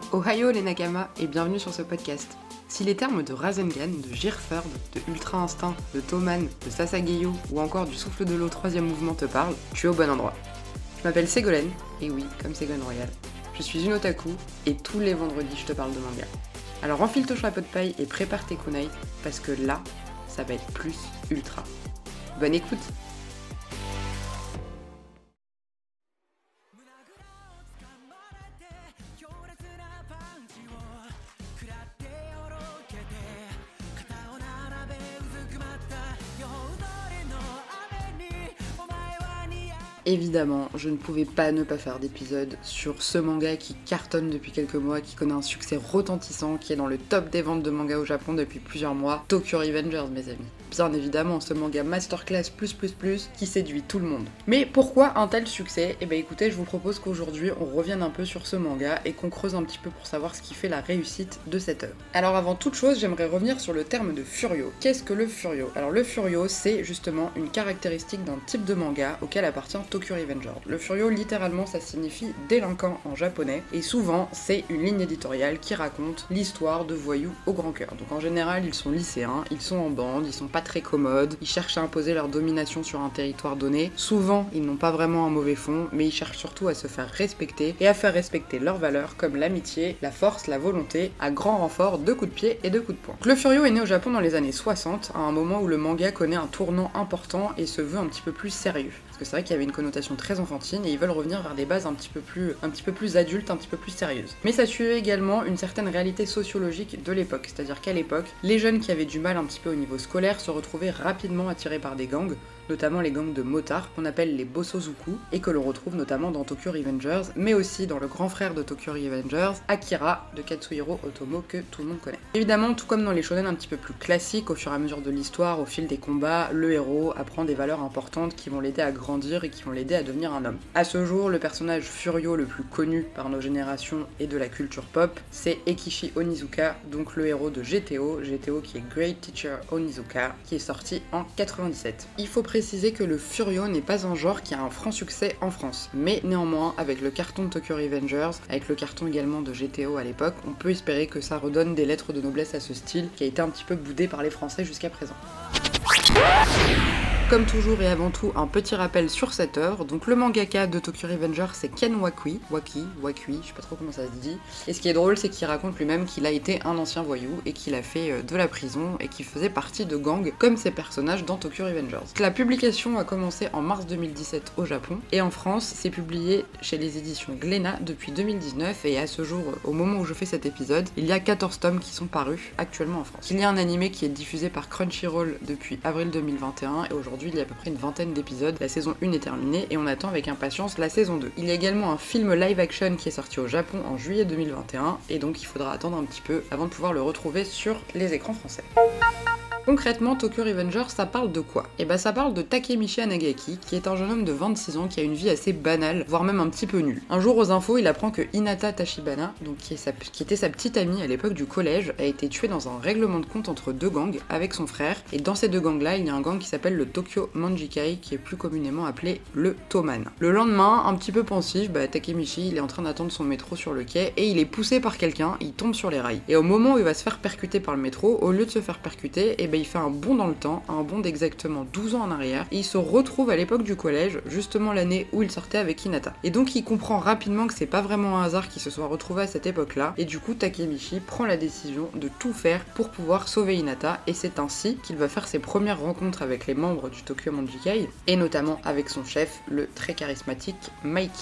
Ohio les Nakama et bienvenue sur ce podcast. Si les termes de Rasengan, de Gearthird, de Ultra Instinct, de Toman, de Sasageyo ou encore du souffle de l'eau 3ème mouvement te parlent, tu es au bon endroit. Je m'appelle Ségolène, et oui, comme Ségolène Royal. Je suis une otaku et tous les vendredis je te parle de manga. Alors enfile ton chapeau de paille et prépare tes kunai parce que là, ça va être plus ultra. Bonne écoute! Évidemment, je ne pouvais pas ne pas faire d'épisode sur ce manga qui cartonne depuis quelques mois, qui connaît un succès retentissant, qui est dans le top des ventes de manga au Japon depuis plusieurs mois, Tokyo Revengers mes amis. Bien évidemment, ce manga masterclass +++ qui séduit tout le monde. Mais pourquoi un tel succès ? Eh bien écoutez, je vous propose qu'aujourd'hui on revienne un peu sur ce manga et qu'on creuse un petit peu pour savoir ce qui fait la réussite de cette œuvre. Alors avant toute chose, j'aimerais revenir sur le terme de Furyo. Qu'est-ce que le Furyo ? Alors le Furyo, c'est justement une caractéristique d'un type de manga auquel appartient Tokyo Revengers. Le Furyo, littéralement, ça signifie délinquant en japonais, et souvent, c'est une ligne éditoriale qui raconte l'histoire de voyous au grand cœur. Donc en général, ils sont lycéens, ils sont en bande, ils sont pas très commodes, ils cherchent à imposer leur domination sur un territoire donné. Souvent, ils n'ont pas vraiment un mauvais fond, mais ils cherchent surtout à se faire respecter et à faire respecter leurs valeurs comme l'amitié, la force, la volonté, à grand renfort de coups de pied et de coups de poing. Donc, le Furyo est né au Japon dans les années 60, à un moment où le manga connaît un tournant important et se veut un petit peu plus sérieux. Parce que c'est vrai qu'il y avait une connotation très enfantine et ils veulent revenir vers des bases un petit peu plus adultes, un petit peu plus sérieuses. Mais ça suivait également une certaine réalité sociologique de l'époque, c'est-à-dire qu'à l'époque, les jeunes qui avaient du mal un petit peu au niveau scolaire se retrouvaient rapidement attirés par des gangs, notamment les gangs de motards qu'on appelle les Bosozoku et que l'on retrouve notamment dans Tokyo Revengers, mais aussi dans le grand frère de Tokyo Revengers, Akira de Katsuhiro Otomo que tout le monde connaît. Évidemment, tout comme dans les shonen un petit peu plus classiques, au fur et à mesure de l'histoire, au fil des combats, le héros apprend des valeurs importantes qui vont l'aider à grandir et qui vont l'aider à devenir un homme. À ce jour, le personnage Furyo le plus connu par nos générations et de la culture pop, c'est Eikishi Onizuka, donc le héros de GTO qui est Great Teacher Onizuka, qui est sorti en 97. Il faut préciser que le Furyo n'est pas un genre qui a un franc succès en France, mais néanmoins, avec le carton de Tokyo Revengers, avec le carton également de GTO à l'époque, on peut espérer que ça redonne des lettres de noblesse à ce style qui a été un petit peu boudé par les Français jusqu'à présent. Comme toujours et avant tout, un petit rappel sur cette œuvre. Donc le mangaka de Tokyo Revengers, c'est Ken Wakui, je sais pas trop comment ça se dit. Et ce qui est drôle, c'est qu'il raconte lui-même qu'il a été un ancien voyou et qu'il a fait de la prison et qu'il faisait partie de gangs comme ses personnages dans Tokyo Revengers. La publication a commencé en mars 2017 au Japon et en France, c'est publié chez les éditions Glénat depuis 2019 et à ce jour, au moment où je fais cet épisode, il y a 14 tomes qui sont parus actuellement en France. Il y a un animé qui est diffusé par Crunchyroll depuis avril 2021 et aujourd'hui il y a à peu près une vingtaine d'épisodes, la saison 1 est terminée et on attend avec impatience la saison 2. Il y a également un film live action qui est sorti au Japon en juillet 2021 et donc il faudra attendre un petit peu avant de pouvoir le retrouver sur les écrans français. Concrètement, Tokyo Revengers, ça parle de quoi ? Eh ben ça parle de Takemichi Anagaki, qui est un jeune homme de 26 ans qui a une vie assez banale, voire même un petit peu nulle. Un jour aux infos, il apprend que Hinata Tachibana, donc qui était sa petite amie à l'époque du collège, a été tuée dans un règlement de compte entre deux gangs avec son frère, et dans ces deux gangs-là, il y a un gang qui s'appelle le Tokyo Manjikai, qui est plus communément appelé le Toman. Le lendemain, un petit peu pensif, Takemichi, il est en train d'attendre son métro sur le quai, et il est poussé par quelqu'un, il tombe sur les rails. Et au moment où il va se faire percuter par le métro, au lieu de se faire percuter, il fait un bond dans le temps, un bond d'exactement 12 ans en arrière, et il se retrouve à l'époque du collège, justement l'année où il sortait avec Hinata. Et donc il comprend rapidement que c'est pas vraiment un hasard qu'il se soit retrouvé à cette époque-là, et du coup Takemichi prend la décision de tout faire pour pouvoir sauver Hinata, et c'est ainsi qu'il va faire ses premières rencontres avec les membres du Tokyo Manjikai, et notamment avec son chef, le très charismatique Maiki.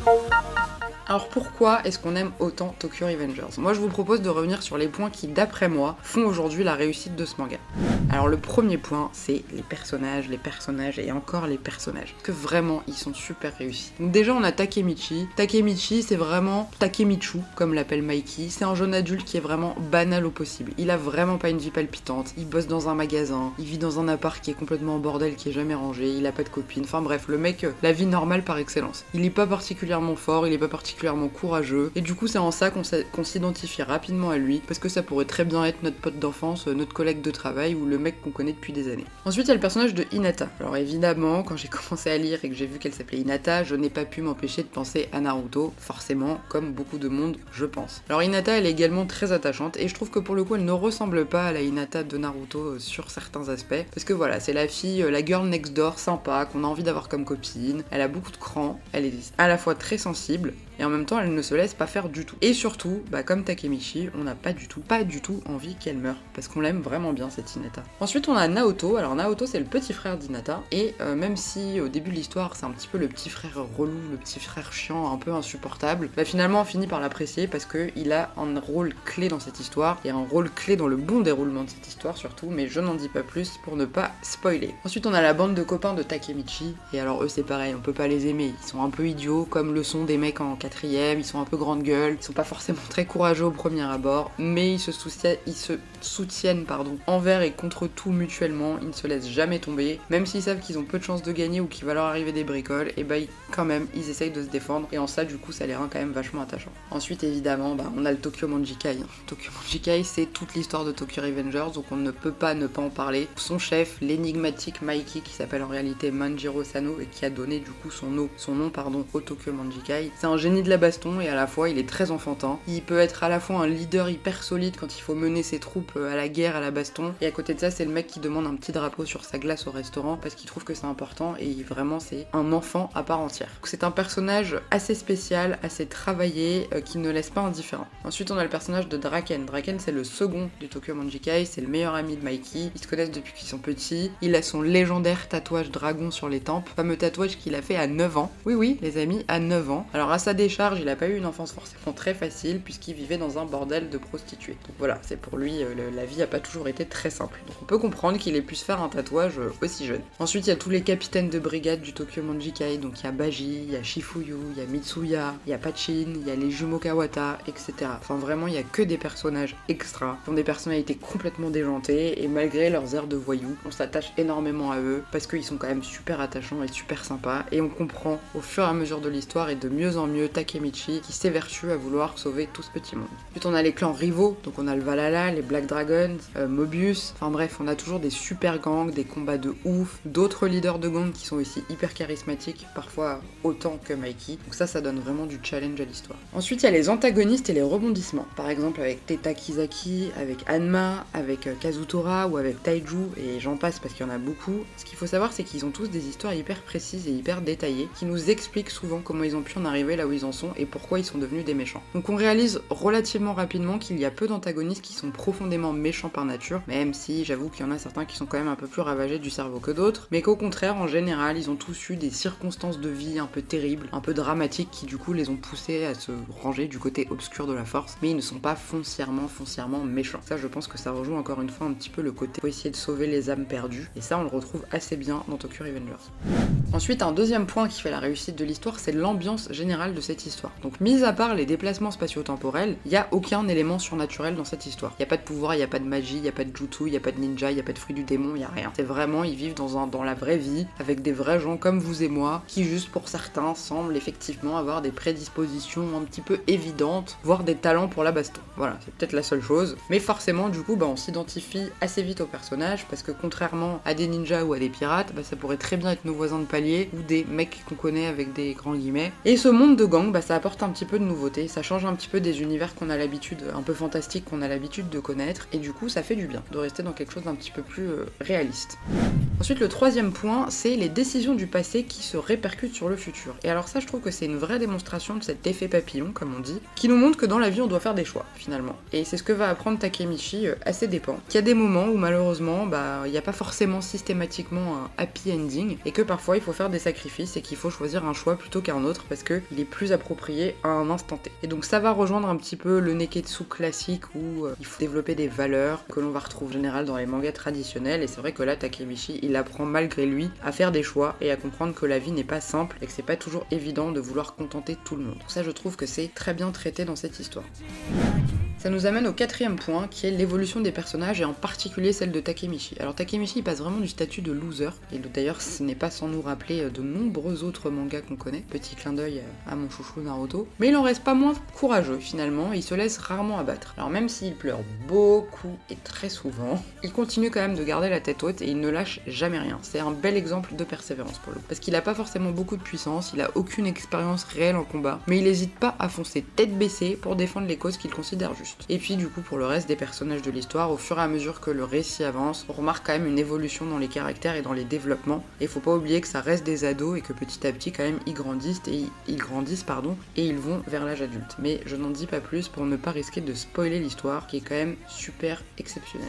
Alors pourquoi est-ce qu'on aime autant Tokyo Revengers ? Moi je vous propose de revenir sur les points qui, d'après moi, font aujourd'hui la réussite de ce manga. Alors le premier point, c'est les personnages et encore les personnages. Que vraiment, ils sont super réussis. Donc déjà on a Takemichi. Takemichi, c'est vraiment Takemichu, comme l'appelle Maiki. C'est un jeune adulte qui est vraiment banal au possible. Il a vraiment pas une vie palpitante. Il bosse dans un magasin, il vit dans un appart qui est complètement en bordel, qui est jamais rangé, il a pas de copine. Enfin bref, le mec, la vie normale par excellence. Il est pas particulièrement fort, il est pas particulièrement particulièrement courageux, et du coup c'est en ça qu'on s'identifie rapidement à lui, parce que ça pourrait très bien être notre pote d'enfance, notre collègue de travail, ou le mec qu'on connaît depuis des années. Ensuite il y a le personnage de Hinata. Alors évidemment, quand j'ai commencé à lire et que j'ai vu qu'elle s'appelait Hinata, je n'ai pas pu m'empêcher de penser à Naruto, forcément, comme beaucoup de monde, je pense. Alors Hinata, elle est également très attachante, et je trouve que pour le coup, elle ne ressemble pas à la Hinata de Naruto sur certains aspects, parce que voilà, c'est la fille, la girl next door, sympa, qu'on a envie d'avoir comme copine, elle a beaucoup de cran, elle est à la fois très sensible, et en même temps elle ne se laisse pas faire du tout. Et surtout, comme Takemichi, on n'a pas du tout envie qu'elle meure, parce qu'on l'aime vraiment bien cette Hinata. Ensuite on a Naoto. Alors Naoto c'est le petit frère d'Hinata, et même si au début de l'histoire c'est un petit peu le petit frère relou, le petit frère chiant, un peu insupportable, finalement on finit par l'apprécier parce qu'il a un rôle clé dans cette histoire, et un rôle clé dans le bon déroulement de cette histoire surtout, mais je n'en dis pas plus pour ne pas spoiler. Ensuite on a la bande de copains de Takemichi, et alors eux c'est pareil, on peut pas les aimer, ils sont un peu idiots comme le sont des mecs en 4ème, ils sont un peu grande gueule, ils sont pas forcément très courageux au premier abord, mais ils se soutiennent envers et contre tout mutuellement, ils ne se laissent jamais tomber, même s'ils savent qu'ils ont peu de chances de gagner ou qu'il va leur arriver des bricoles, et quand même ils essayent de se défendre, et en ça du coup ça les rend quand même vachement attachants. Ensuite évidemment on a le Tokyo Manjikai. Tokyo Manjikai c'est toute l'histoire de Tokyo Revengers, donc on ne peut pas ne pas en parler. Son chef, l'énigmatique Mikey, qui s'appelle en réalité Manjiro Sano et qui a donné du coup son nom au Tokyo Manjikai, c'est un génie de la baston, et à la fois il est très enfantin. Il peut être à la fois un leader hyper solide quand il faut mener ses troupes à la guerre, à la baston, et à côté de ça c'est le mec qui demande un petit drapeau sur sa glace au restaurant parce qu'il trouve que c'est important, et vraiment c'est un enfant à part entière. Donc c'est un personnage assez spécial, assez travaillé, qui ne laisse pas indifférent. Ensuite on a le personnage de Draken. Draken c'est le second du Tokyo Manjikai, c'est le meilleur ami de Mikey, ils se connaissent depuis qu'ils sont petits, il a son légendaire tatouage dragon sur les tempes, fameux tatouage qu'il a fait à 9 ans. Oui les amis, à 9 ans. Alors à sa décharge, il a pas eu une enfance forcément très facile puisqu'il vivait dans un bordel de prostituées. Donc voilà, c'est pour lui, la vie a pas toujours été très simple. Donc on peut comprendre qu'il ait pu se faire un tatouage aussi jeune. Ensuite il y a tous les capitaines de brigade du Tokyo Manjikai, donc il y a Baji, il y a Shifuyu, il y a Mitsuya, il y a Pachin, il y a les jumeaux Kawata, etc. Enfin vraiment il y a que des personnages extra, qui ont des personnalités complètement déjantées, et malgré leurs airs de voyous, on s'attache énormément à eux parce qu'ils sont quand même super attachants et super sympas, et on comprend au fur et à mesure de l'histoire et de mieux en mieux Takemichi qui s'évertue à vouloir sauver tout ce petit monde. Ensuite on a les clans rivaux, donc on a le Valhalla, les Black Dragons, Mobius, enfin bref on a toujours des super gangs, des combats de ouf, d'autres leaders de gangs qui sont aussi hyper charismatiques, parfois autant que Mikey, donc ça donne vraiment du challenge à l'histoire. Ensuite il y a les antagonistes et les rebondissements, par exemple avec Teta Kizaki, avec Hanma, avec Kazutora ou avec Taiju, et j'en passe parce qu'il y en a beaucoup. Ce qu'il faut savoir c'est qu'ils ont tous des histoires hyper précises et hyper détaillées qui nous expliquent souvent comment ils ont pu en arriver là où ils en sont et pourquoi ils sont devenus des méchants. Donc on réalise relativement rapidement qu'il y a peu d'antagonistes qui sont profondément méchants par nature, même si j'avoue qu'il y en a certains qui sont quand même un peu plus ravagés du cerveau que d'autres, mais qu'au contraire en général ils ont tous eu des circonstances de vie un peu terribles, un peu dramatiques, qui du coup les ont poussés à se ranger du côté obscur de la force, mais ils ne sont pas foncièrement méchants. Ça je pense que ça rejoint encore une fois un petit peu le côté pour essayer de sauver les âmes perdues, et ça on le retrouve assez bien dans Tokyo Revengers. Ensuite un deuxième point qui fait la réussite de l'histoire, c'est l'ambiance générale de cette histoire. Donc mis à part les déplacements spatio-temporels, il n'y a aucun élément surnaturel dans cette histoire. Il n'y a pas de pouvoir, il n'y a pas de magie, il n'y a pas de jutsu, il n'y a pas de ninja, il n'y a pas de fruit du démon, il n'y a rien. C'est vraiment, ils vivent dans la vraie vie, avec des vrais gens comme vous et moi, qui juste pour certains semblent effectivement avoir des prédispositions un petit peu évidentes, voire des talents pour la baston. Voilà, c'est peut-être la seule chose. Mais forcément, du coup, on s'identifie assez vite aux personnages, parce que contrairement à des ninjas ou à des pirates, ça pourrait très bien être nos voisins de palier, ou des mecs qu'on connaît avec des grands guillemets. Et ce monde de gang, ça apporte un petit peu de nouveauté, ça change un petit peu des univers qu'on a l'habitude, un peu fantastiques qu'on a l'habitude de connaître, et du coup ça fait du bien de rester dans quelque chose d'un petit peu plus réaliste. Ensuite le troisième point, c'est les décisions du passé qui se répercutent sur le futur. Et alors ça je trouve que c'est une vraie démonstration de cet effet papillon, comme on dit, qui nous montre que dans la vie on doit faire des choix, finalement. Et c'est ce que va apprendre Takemichi à ses dépens. Qu'il y a des moments où malheureusement, il n'y a pas forcément systématiquement un happy ending, et que parfois il faut faire des sacrifices, et qu'il faut choisir un choix plutôt qu'un autre, parce qu'il est plus approprié à un instant T. Et donc ça va rejoindre un petit peu le neketsu classique, où il faut développer des valeurs que l'on va retrouver en général dans les mangas traditionnels, et c'est vrai que là Takemichi il apprend malgré lui à faire des choix et à comprendre que la vie n'est pas simple et que c'est pas toujours évident de vouloir contenter tout le monde. Donc ça je trouve que c'est très bien traité dans cette histoire. Ça nous amène au 4e point, qui est l'évolution des personnages, et en particulier celle de Takemichi. Alors Takemichi il passe vraiment du statut de loser, et d'ailleurs ce n'est pas sans nous rappeler de nombreux autres mangas qu'on connaît, petit clin d'œil à mon chouchou Naruto, mais il en reste pas moins courageux finalement, et il se laisse rarement abattre. Alors même s'il pleure beaucoup et très souvent, il continue quand même de garder la tête haute, et il ne lâche jamais rien. C'est un bel exemple de persévérance pour le coup. Parce qu'il a pas forcément beaucoup de puissance, il a aucune expérience réelle en combat, mais il n'hésite pas à foncer tête baissée pour défendre les causes qu'il considère justes. Et puis du coup pour le reste des personnages de l'histoire, au fur et à mesure que le récit avance, on remarque quand même une évolution dans les caractères et dans les développements, et faut pas oublier que ça reste des ados et que petit à petit quand même ils grandissent et ils vont vers l'âge adulte. Mais je n'en dis pas plus pour ne pas risquer de spoiler l'histoire qui est quand même super exceptionnelle.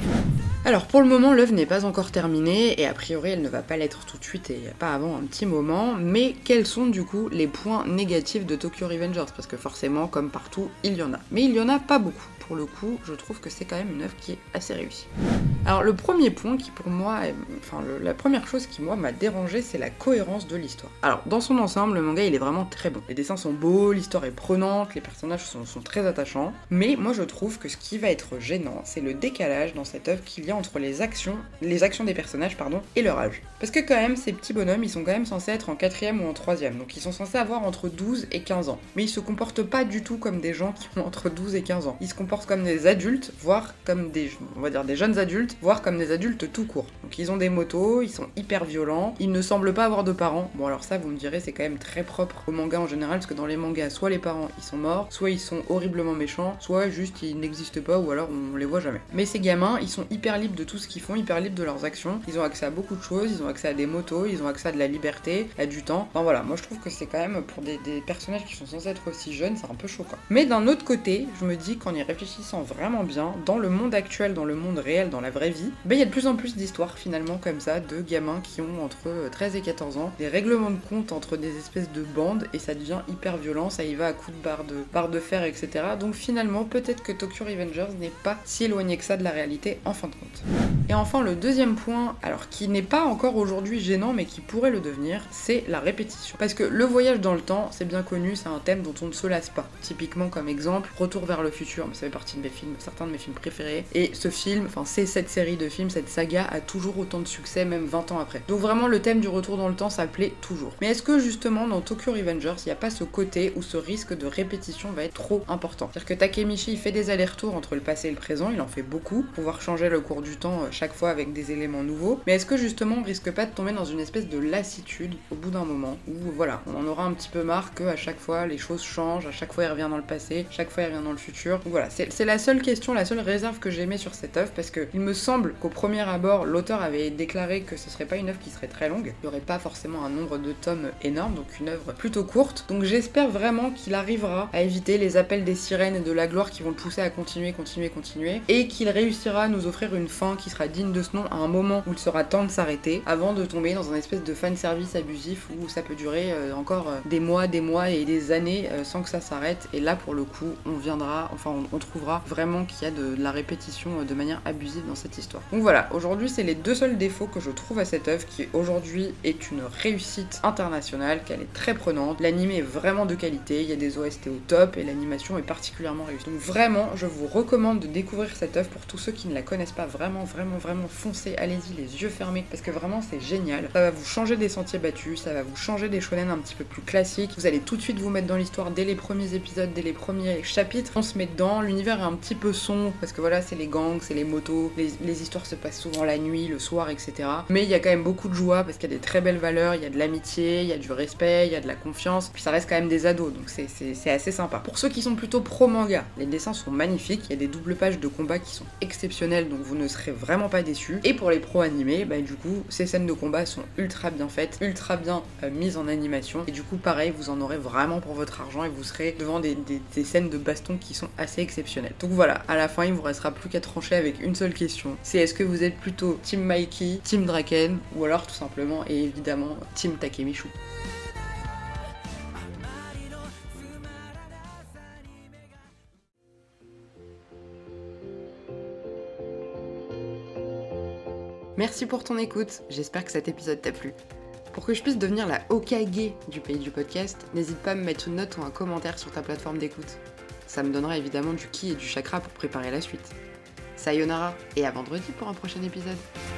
Alors pour le moment l'œuvre n'est pas encore terminée et a priori elle ne va pas l'être tout de suite et pas avant un petit moment, mais quels sont du coup les points négatifs de Tokyo Revengers? Parce que forcément comme partout il y en a, mais il y en a pas beaucoup. Pour le coup je trouve que c'est quand même une œuvre qui est assez réussie. Alors le premier point qui pour moi, la première chose qui moi m'a dérangé, c'est la cohérence de l'histoire. Alors dans son ensemble le manga il est vraiment très bon, les dessins sont beaux, l'histoire est prenante, les personnages sont très attachants, mais moi je trouve que ce qui va être gênant c'est le décalage dans cette œuvre qu'il y a entre les actions des personnages et leur âge. Parce que quand même ces petits bonhommes ils sont quand même censés être en 4e ou en 3e, donc ils sont censés avoir entre 12 et 15 ans, mais ils se comportent pas du tout comme des gens qui ont entre 12 et 15 ans, ils se comportent comme des adultes, voire comme des jeunes adultes, voire comme des adultes tout court. Donc ils ont des motos, ils sont hyper violents, ils ne semblent pas avoir de parents. Bon alors ça vous me direz c'est quand même très propre au manga en général, parce que dans les mangas soit les parents ils sont morts, soit ils sont horriblement méchants, soit juste ils n'existent pas ou alors on les voit jamais. Mais ces gamins ils sont hyper libres de tout ce qu'ils font, hyper libres de leurs actions, ils ont accès à beaucoup de choses, ils ont accès à des motos, ils ont accès à de la liberté, à du temps. Enfin voilà, moi je trouve que c'est quand même pour des personnages qui sont censés être aussi jeunes, c'est un peu choquant. Mais d'un autre côté, je me dis qu'en y réfléchissant vraiment bien, dans le monde actuel, dans le monde réel, dans la vraie vie, il y a de plus en plus d'histoires finalement comme ça, de gamins qui ont entre 13 et 14 ans, des règlements de compte entre des espèces de bandes, et ça devient hyper violent, ça y va à coups de barre de fer, etc. Donc finalement, peut-être que Tokyo Revengers n'est pas si éloigné que ça de la réalité en fin de compte. Et enfin le deuxième point, alors qui n'est pas encore aujourd'hui gênant mais qui pourrait le devenir, c'est la répétition. Parce que le voyage dans le temps, c'est bien connu, c'est un thème dont on ne se lasse pas. Typiquement comme exemple, Retour vers le futur, ça fait partie de certains de mes films préférés, et ce film, c'est cette série de films, cette saga a toujours autant de succès même 20 ans après. Donc vraiment le thème du retour dans le temps ça plaît toujours. Mais est-ce que justement dans Tokyo Revengers, il n'y a pas ce côté où ce risque de répétition va être trop important? C'est-à-dire que Takemichi il fait des allers-retours entre le passé et le présent, il en fait beaucoup, pouvoir changer le cours du temps chaque fois avec des éléments nouveaux, mais est-ce que justement on risque pas de tomber dans une espèce de lassitude au bout d'un moment, où voilà, on en aura un petit peu marre que à chaque fois les choses changent, à chaque fois il revient dans le passé, chaque fois il revient dans le futur. Donc voilà, c'est la seule question, la seule réserve que j'aimais sur cette œuvre, parce que il me semble qu'au premier abord, l'auteur avait déclaré que ce serait pas une œuvre qui serait très longue, il y aurait pas forcément un nombre de tomes énorme, donc une œuvre plutôt courte, donc j'espère vraiment qu'il arrivera à éviter les appels des sirènes et de la gloire qui vont le pousser à continuer, et qu'il réussira à nous offrir une fin qui sera digne de ce nom à un moment où il sera temps de s'arrêter, avant de tomber dans un espèce de fanservice abusif où ça peut durer encore des mois et des années sans que ça s'arrête, et là pour le coup on trouvera vraiment qu'il y a de la répétition de manière abusive dans cette histoire. Donc voilà, aujourd'hui c'est les deux seuls défauts que je trouve à cette œuvre, qui aujourd'hui est une réussite internationale, qu'elle est très prenante, l'anime est vraiment de qualité, il y a des OST au top et l'animation est particulièrement réussie. Donc vraiment je vous recommande de découvrir cette œuvre. Pour tous ceux qui ne la connaissent pas, vraiment foncez, allez-y les yeux fermés, parce que vraiment c'est génial, ça va vous changer des sentiers battus, ça va vous changer des shonen un petit peu plus classiques, vous allez tout de suite vous mettre dans l'histoire dès les premiers épisodes, dès les premiers chapitres, on se met dedans, l'univers est un petit peu sombre, parce que voilà c'est les gangs, c'est les motos, les histoires se passent souvent la nuit, le soir, etc. Mais il y a quand même beaucoup de joie, parce qu'il y a des très belles valeurs, il y a de l'amitié, il y a du respect, il y a de la confiance, puis ça reste quand même des ados, donc c'est assez sympa. Pour ceux qui sont plutôt pro manga, les dessins sont magnifiques, il y a des doubles pages de combat qui sont exceptionnelles, donc vous ne serez vraiment pas déçus. Et pour les pros animés, du coup ces scènes de combat sont ultra bien faites, ultra bien mises en animation, et du coup pareil, vous en aurez vraiment pour votre argent et vous serez devant des scènes de baston qui sont assez exceptionnelles. Donc voilà, à la fin il vous restera plus qu'à trancher avec une seule question, c'est est-ce que vous êtes plutôt Team Mikey, Team Draken, ou alors tout simplement et évidemment Team Takemichi. Merci pour ton écoute, j'espère que cet épisode t'a plu. Pour que je puisse devenir la Hokage du pays du podcast, n'hésite pas à me mettre une note ou un commentaire sur ta plateforme d'écoute. Ça me donnera évidemment du ki et du chakra pour préparer la suite. Sayonara, et à vendredi pour un prochain épisode.